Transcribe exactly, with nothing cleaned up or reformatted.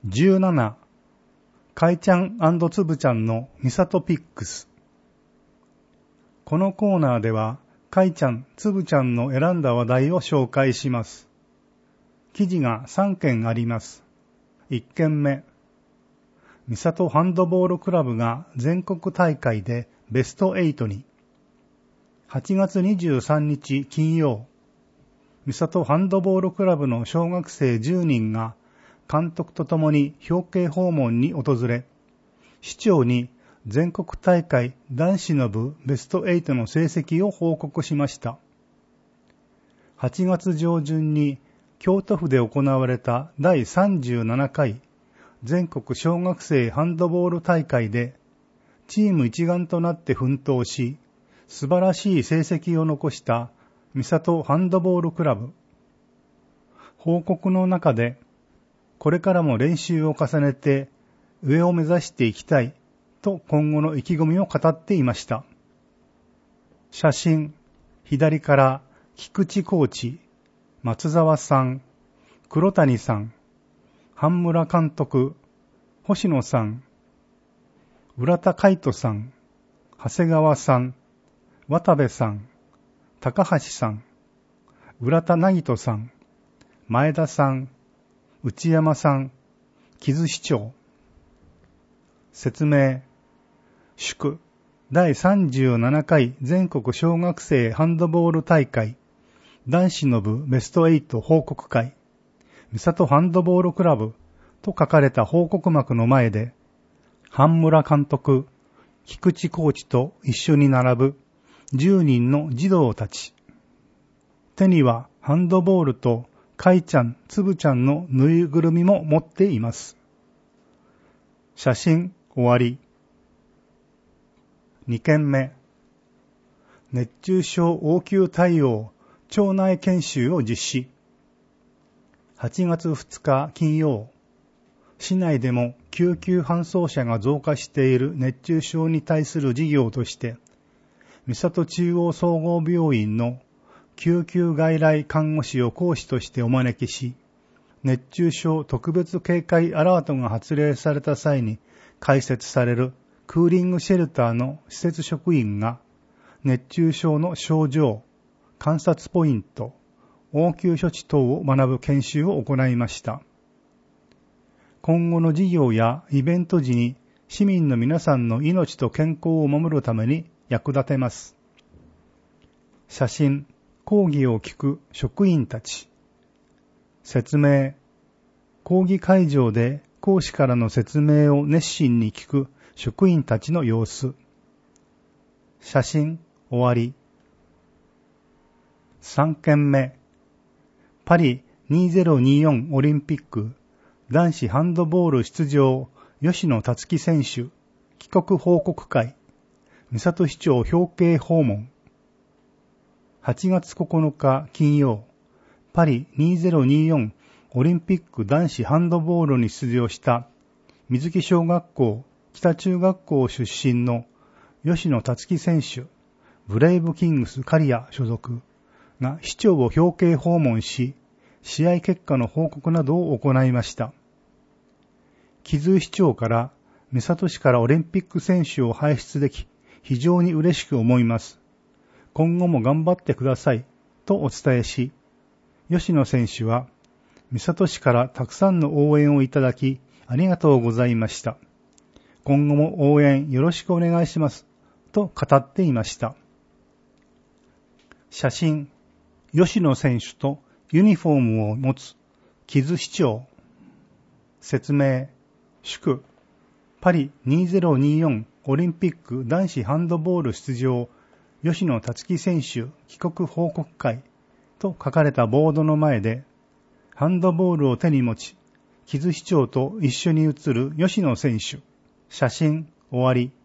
じゅうなな、かいちゃん&つぶちゃんのみさとピックス。このコーナーでは、かいちゃん、つぶちゃんの選んだ話題を紹介します。記事がさんけんあります。いっけんめ、みさとハンドボールクラブが全国大会でベストはちに。はちがつにじゅうさんにち金曜、みさとハンドボールクラブの小学生じゅうにんが監督とともに表敬訪問に訪れ、市長に全国大会男子の部ベストはちの成績を報告しました。はちがつ上旬に京都府で行われただいさんじゅうななかい全国小学生ハンドボール大会でチーム一丸となって奮闘し、素晴らしい成績を残したみさとハンドボールクラブ。報告の中で、これからも練習を重ねて上を目指していきたいと今後の意気込みを語っていました。写真、左から菊池コーチ、松沢さん、黒谷さん、半村監督、星野さん、浦田海人さん、長谷川さん、渡部さん、高橋さん、浦田凪人さん、前田さん、内山さん、木津市長。説明。祝だいさんじゅうななかい全国小学生ハンドボール大会男子の部ベストはち報告会みさとハンドボールクラブと書かれた報告幕の前で、半村監督、菊池コーチと一緒に並ぶじゅうにんの児童たち。手にはハンドボールとかいちゃん、つぶちゃんのぬいぐるみも持っています。写真終わり。にけんめ、熱中症応急対応町内研修を実施。はちがつふつか金曜、市内でも救急搬送者が増加している熱中症に対する事業として、みさと中央総合病院の救急外来看護師を講師としてお招きし、熱中症特別警戒アラートが発令された際に開設されるクーリングシェルターの施設職員が熱中症の症状、観察ポイント、応急処置等を学ぶ研修を行いました。今後の事業やイベント時に市民の皆さんの命と健康を守るために役立てます。写真、講義を聞く職員たち。説明、講義会場で講師からの説明を熱心に聞く職員たちの様子。写真終わり。さんけんめ、パリにせんにじゅうよんオリンピック男子ハンドボール出場吉野達樹選手帰国報告会三郷市長表敬訪問。はちがつここのか金曜、パリにせんにじゅうよんオリンピック男子ハンドボールに出場した水木小学校北中学校出身の吉野達樹選手、ブレイブキングスカリア所属が市長を表敬訪問し、試合結果の報告などを行いました。木津市長から三郷市からオリンピック選手を輩出でき、非常に嬉しく思います。今後も頑張ってくださいとお伝えし、吉野選手は三郷市からたくさんの応援をいただきありがとうございました。今後も応援よろしくお願いしますと語っていました。写真、吉野選手とユニフォームを持つ木津市長。説明、祝パリにせんにじゅうよんオリンピック男子ハンドボール出場吉野達樹選手帰国報告会と書かれたボードの前で、ハンドボールを手に持ち、木津市長と一緒に写る吉野選手。写真終わり。